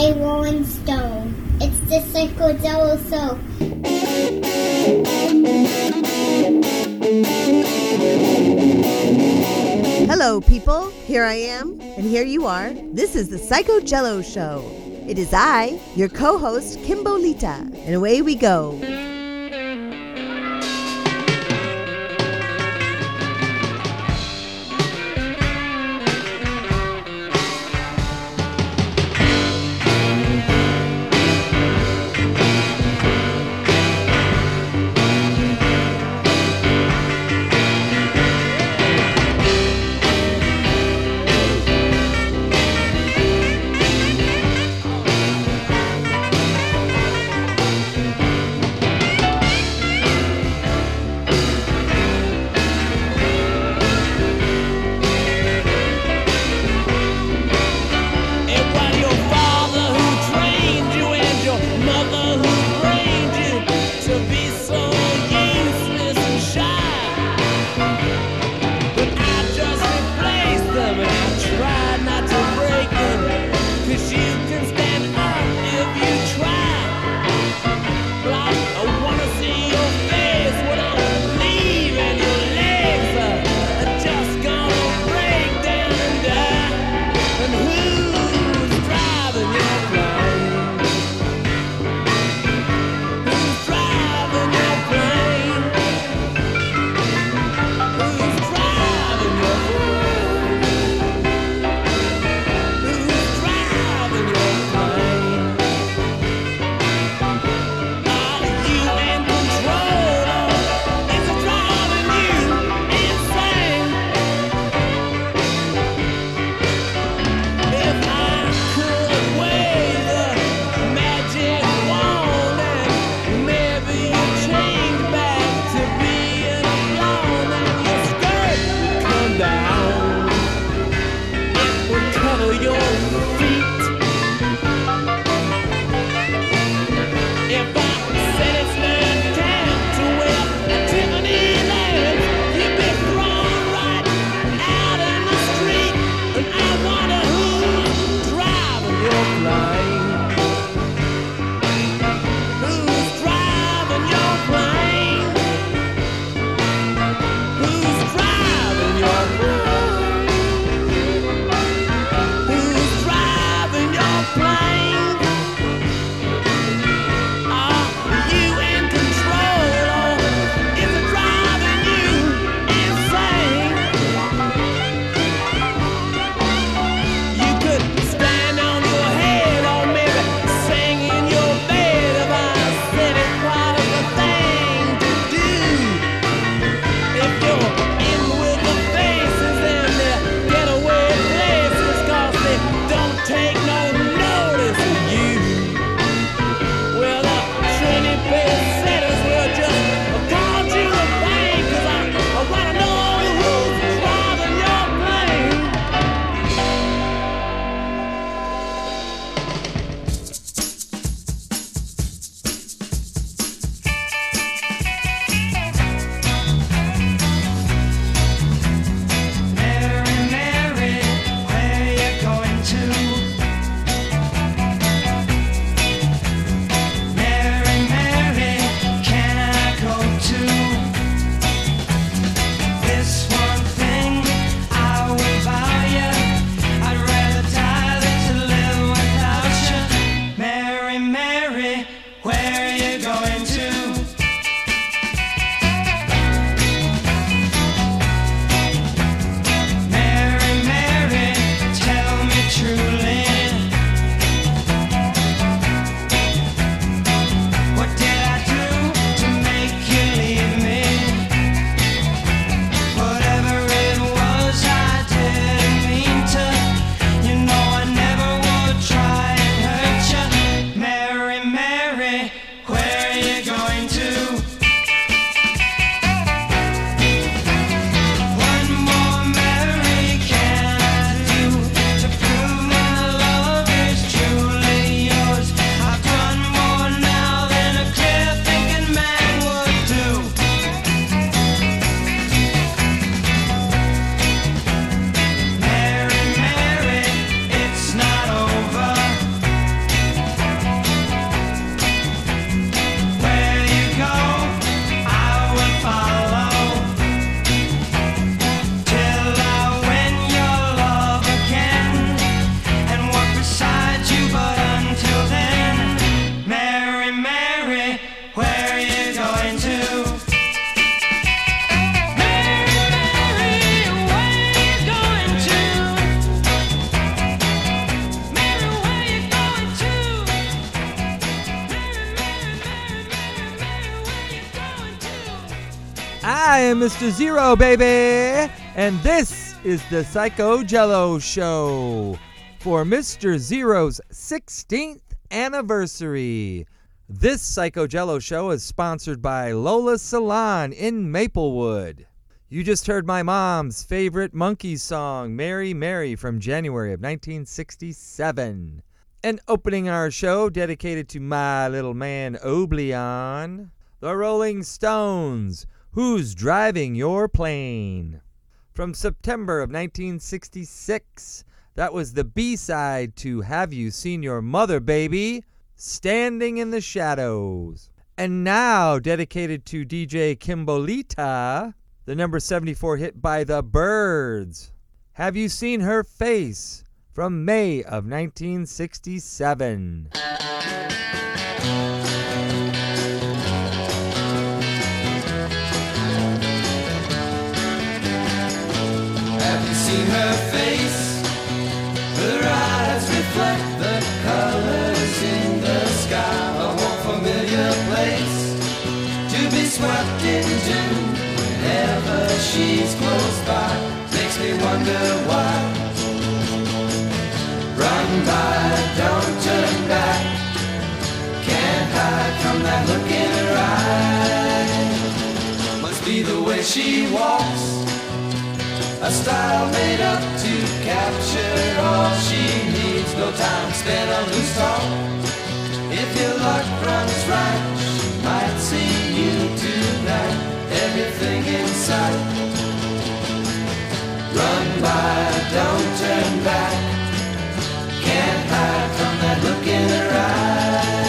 a Rolling Stone. It's the Psycho Jello Show. Hello, people. Here I am, and here you are. This is the Psycho Jello Show. It is I, your co-host, Kimbolita, and away we go. I am Mr. Zero, baby, and this is the Psycho Jello Show for Mr. Zero's 16th anniversary. This Psycho Jello Show is sponsored by Lola's Salon in Maplewood. You just heard my mom's favorite Monkees song, Mary Mary, from January of 1967. And opening our show, dedicated to my little man Oblion, the Rolling Stones, Who's Driving Your Plane? From September of 1966, that was the B-side to Have You Seen Your Mother, Baby? Standing in the Shadows. And now, dedicated to DJ Kimbolita, the number 74 hit by the Byrds, Have You Seen Her Face? From May of 1967. Seen her face, her eyes reflect the colors in the sky. A warm familiar place to be swept into whenever she's close by. Makes me wonder why. Run by, don't turn back. Can't hide from that look in her eye. Must be the way she walks, a style made up to capture all she needs. No time spent on loose talk. If your luck runs right, she might see you tonight. Everything in sight. Run by, don't turn back. Can't hide from that look in her eye.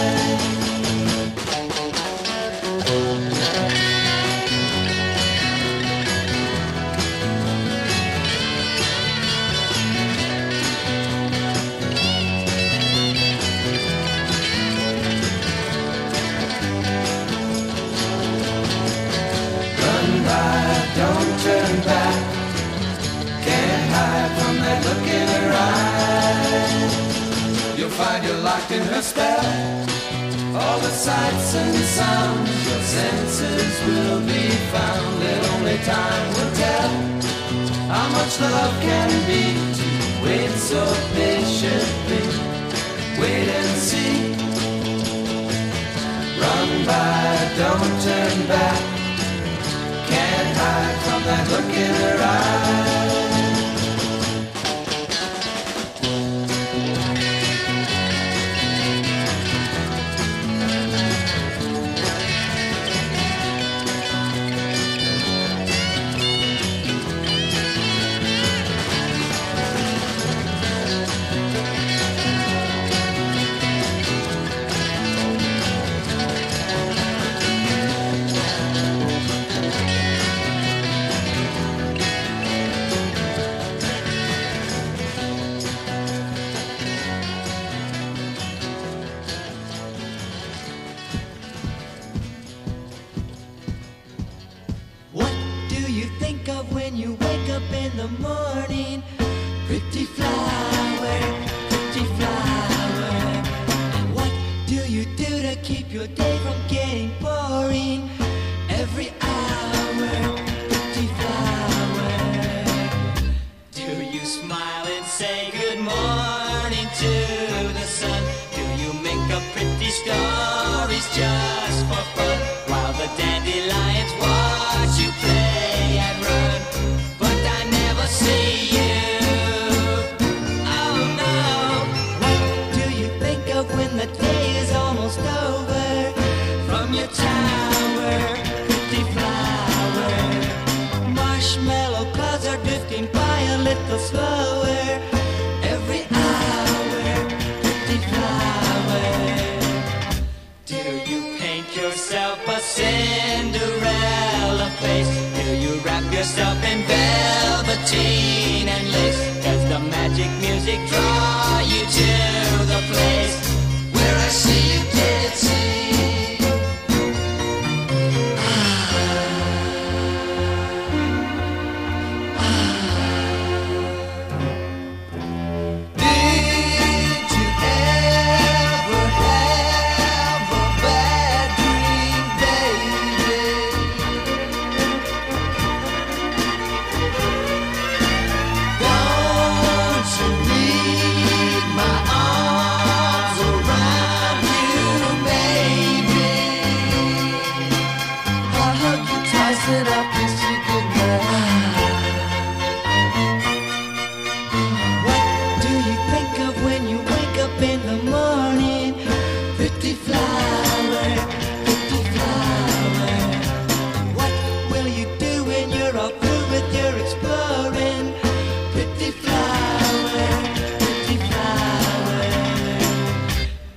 Don't turn back. Can't hide from that look in her eye. You'll find you're locked in her spell. All the sights and sounds, your senses will be found. And only time will tell how much love can be. To wait so patiently, wait and see. Run by, don't turn back. Can't hide from that look in her eye.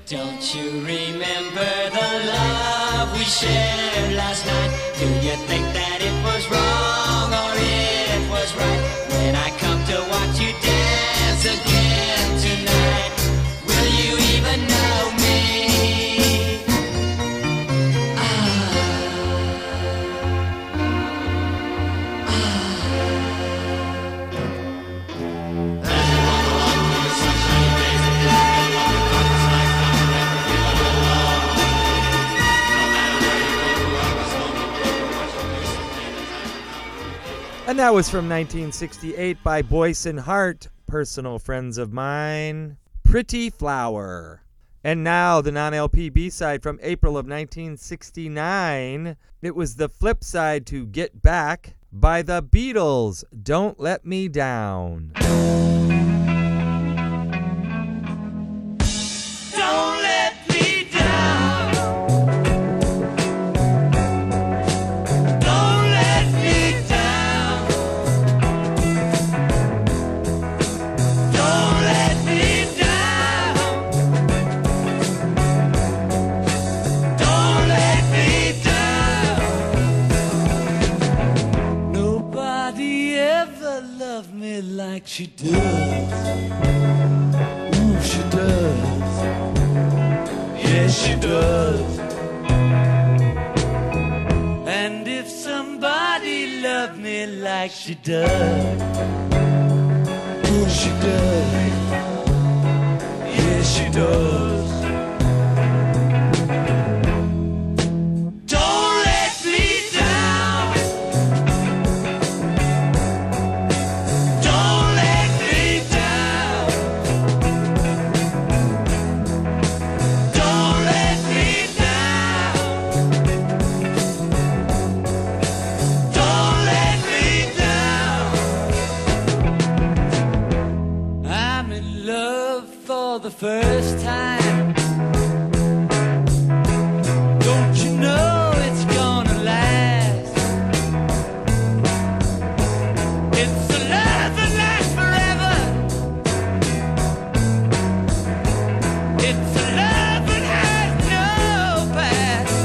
Don't you remember the love we shared last night? Do you think that it was wrong or it was right? When I come to watch you dance again tonight, will you even know me? And that was from 1968 by Boyce and Hart, personal friends of mine, Pretty Flower. And now the non-LP B-side from April of 1969. It was the flip side to Get Back by the Beatles, Don't Let Me Down. Don't let me down. Don't let me down. Don't let me down. Don't let me down. Nobody ever loved me like she does. Ooh, she does. Yes, she does. And if somebody loved me like she does, oh, she does. Yes, she does. Don't let me down. Don't let me down. Don't let me down. Don't let me down. I'm in love for the first time. Don't you know it's gonna last? It's a love that lasts forever. It's a love that has no past.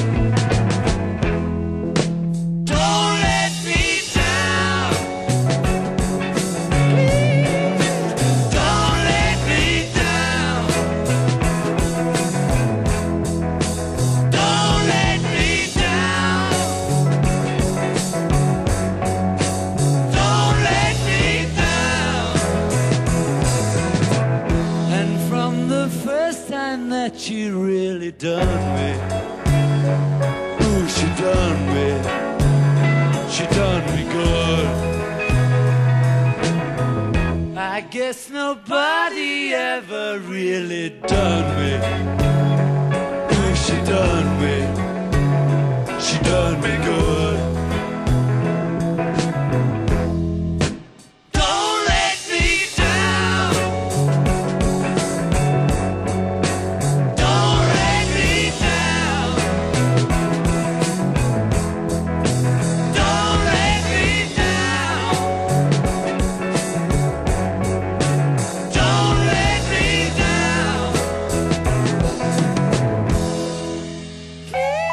Don't let me down. Don't let me down. Don't let me down. Don't let me down. And from the first time that you really done me, ooh, she done me. She done me good. I guess nobody ever really done me. Ooh, she done me. She done me good. Don't let me down. Don't let me down. Don't let me down. Don't let me down. Please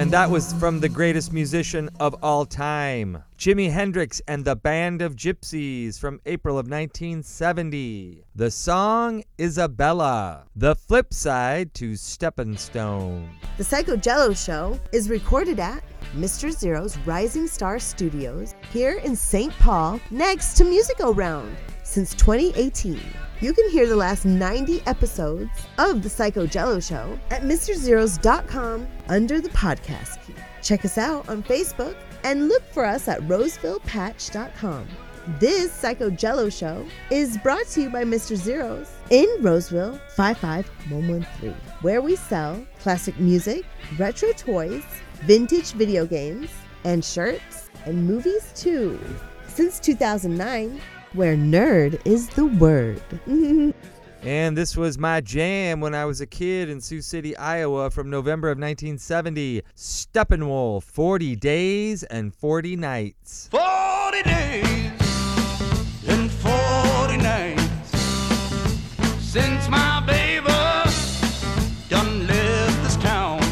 And that was from the greatest musician of all time, Jimi Hendrix and the Band of Gypsies from April of 1970. The song Isabella, the flip side to Steppin' Stone. The Psycho Jello Show is recorded at Mr. Zero's Rising Star Studios here in St. Paul, next to Musical Round, since 2018. You can hear the last 90 episodes of The Psycho Jello Show at MrZeros.com under the podcast key. Check us out on Facebook and look for us at RosevillePatch.com. This Psycho Jello Show is brought to you by Mr. Zeros in Roseville 55113, where we sell classic music, retro toys, vintage video games, and shirts, and movies too. Since 2009, where nerd is the word. And this was my jam when I was a kid in Sioux City, Iowa from November of 1970. Steppenwolf, 40 Days and 40 Nights. 40 days and 40 nights since my baby done left this town.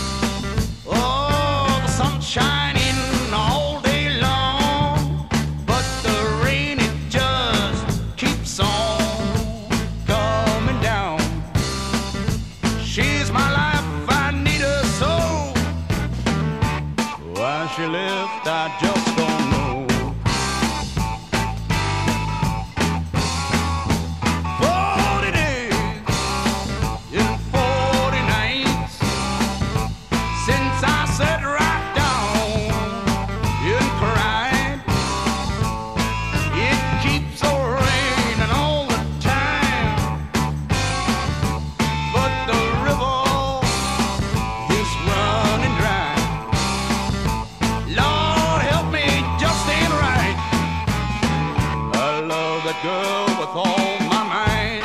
Oh, the sun shining all day long, but the rain, it just keeps on coming down. She's my life, I need her so. Why she left, I just don't know. 40 days and 40 nights since I sat right down and cried. It keeps on raining all the time, but the river is running dry. Lord help me, just ain't right. I love that girl with all my mind.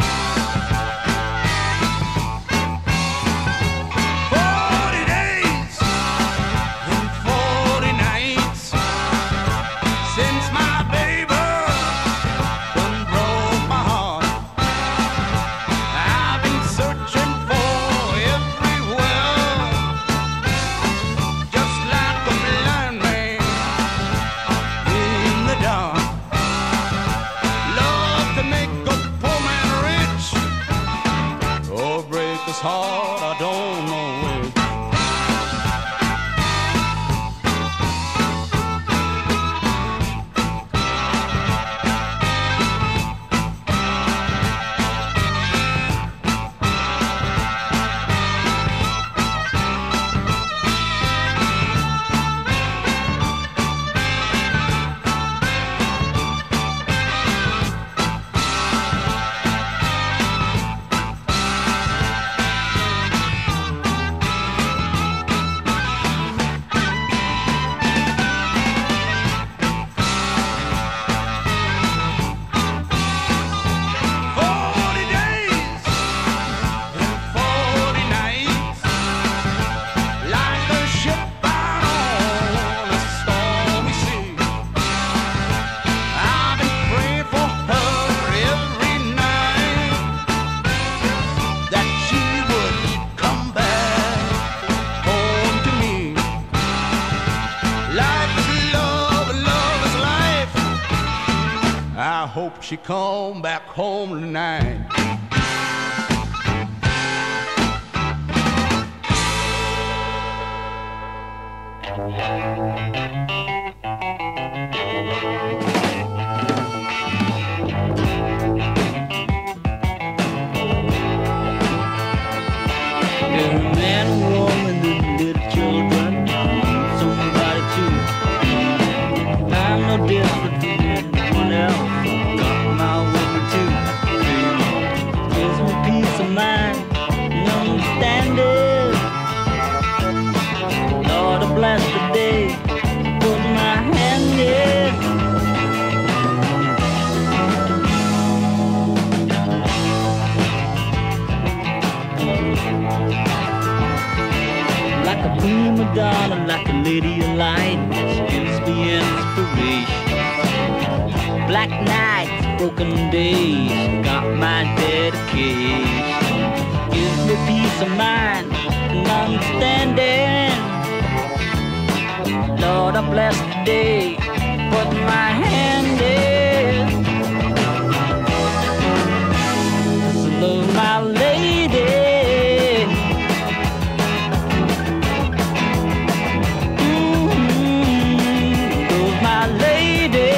40 days and 40 nights since my baby done broke my heart. I've been searching for everywhere, just like a blind man in the dark. Love to make a poor man rich or break his heart, I don't know which. I hope she come back home tonight. Every man and woman and little children, somebody too. I'm no different from anyone else. Got my woman too. Gives me peace of mind and understanding. Lord, I bless the day, put my hand in. Like a prima donna, like a lady of light, she gives me inspiration. Black nights, broken days, got my dedication. Gives me peace of mind and understanding. Lord, I bless the day, put my hand in. 'Cause I love my lady. Love my lady.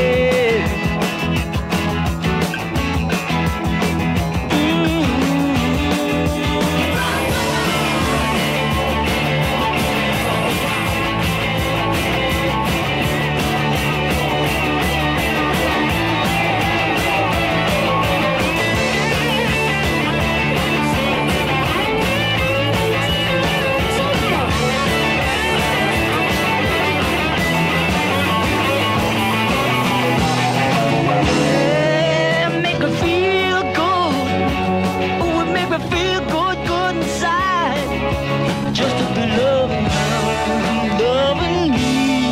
Make me feel good. Oh, it make me feel good, good inside. Just to be loving her, loving me.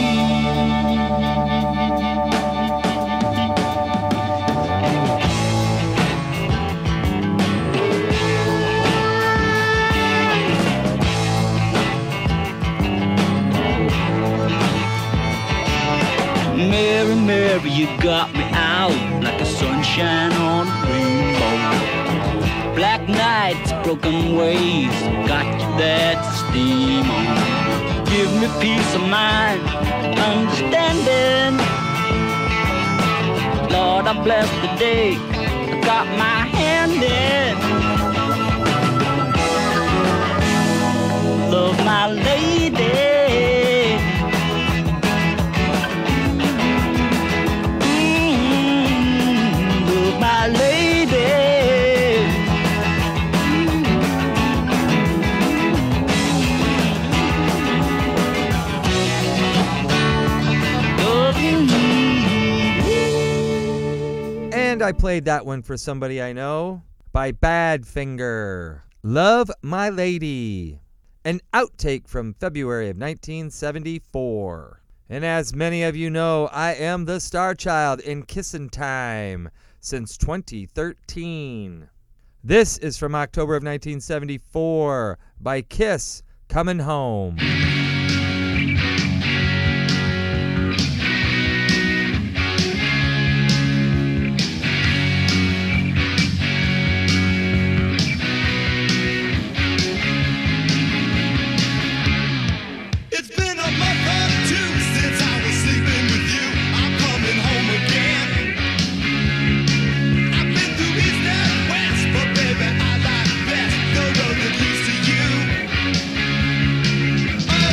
Mary, Mary, you got me out like a sunshine on a rainbow. Black nights, broken waves, got you there to steam on. Give me peace of mind, understanding. Lord, I bless the day, I got my hand in. Love my lady. Love my lady. Loving me. And I played that one for somebody I know by Badfinger. Love My Lady. An outtake from February of 1974. And as many of you know, I am the star child in Kissin' Time since 2013. This is from October of 1974 by Kiss, Coming Home. It's been a month or two since I was sleeping with you. I'm coming home again. I've been through east and west, but baby, I like best the road that leads to you. Oh,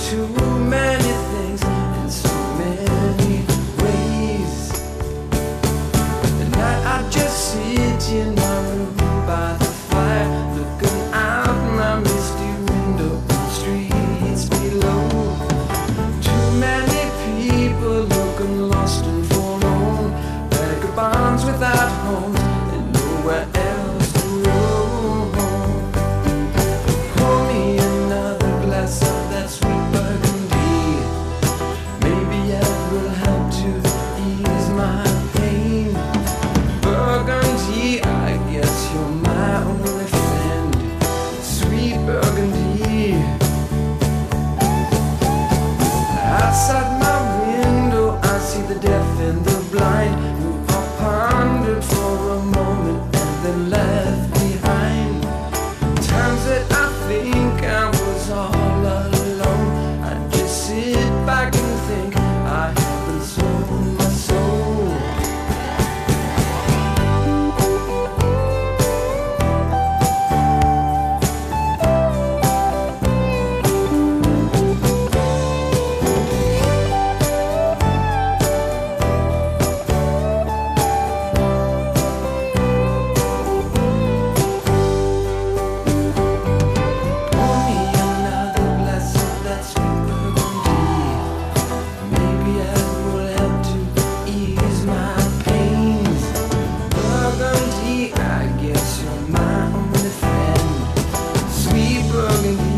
too many things in so many ways. At night I just sit in my room by the fire, looking out my misty window at the streets below. Too many people looking lost and forlorn, vagabonds without homes and nowhere else to roam. Pour me another glass of that sweet burgundy. Maybe it will help to ease my pain. Burgundy, I guess you're my only friend. Sweet burgundy. Outside my window I see the deaf and the blind, who are pondered for a moment and then left behind. Times that I think I was all alone, I just sit back and think I haven't sold my soul. Pour me another glass of that sweet burgundy. Maybe it will help to ease my pains. Burgundy, I guess you're my only friend. Sweet burgundy.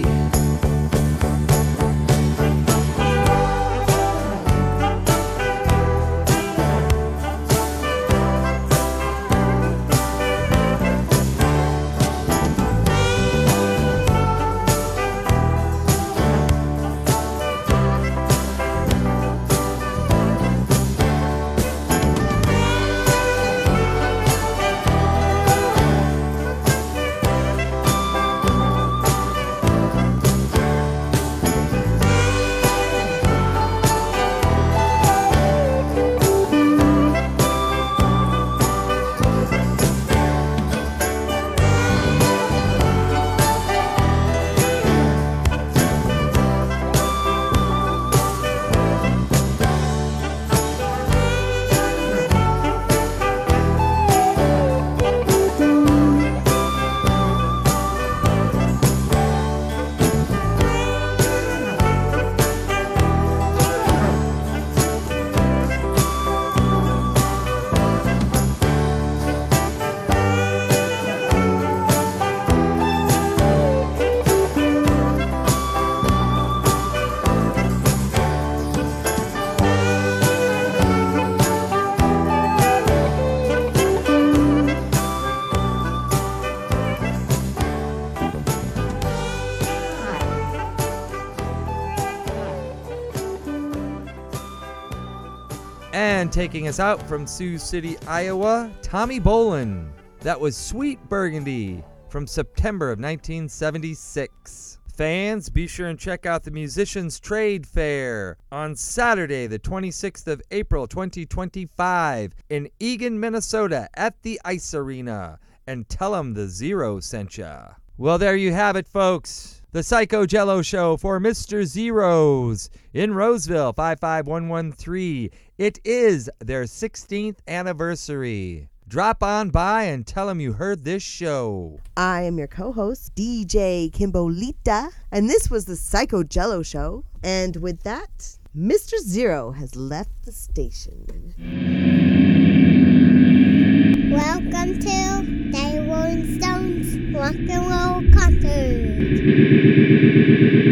And taking us out from Sioux City, Iowa, Tommy Bolin. That was Sweet Burgundy from September of 1976. Fans, be sure and check out the Musicians Trade Fair on Saturday, the 26th of April, 2025 in Eagan, Minnesota at the Ice Arena. And tell them the Zero sent ya. Well, there you have it, folks. The Psycho Jello Show for Mr. Zeros in Roseville, 55113. It is their 16th anniversary. Drop on by and tell them you heard this show. I am your co-host, DJ Kimbolita, and this was the Psycho Jello Show. And with that, Mr. Zero has left the station. Welcome to the Rolling Stones Rock and Roll Concert.